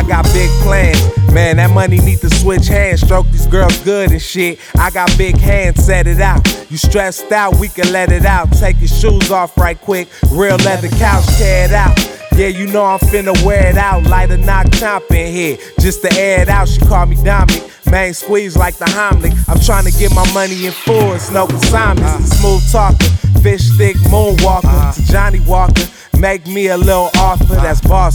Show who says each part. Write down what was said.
Speaker 1: I got big plans. Man, that money need to switch hands. Stroke these girls good and shit. I got big hands, set it out. You stressed out, we can let it out. Take your shoes off right quick. Real leather couch, tear it out. Yeah, you know I'm finna wear it out. Light a knock chomp in here, just to air it out. She call me Dominic, main squeeze like the Heimlich. I'm trying to get my money in full, it's no consignments. Smooth talker, fish stick moonwalker to Johnny Walker. Make me a little offer, that's boss.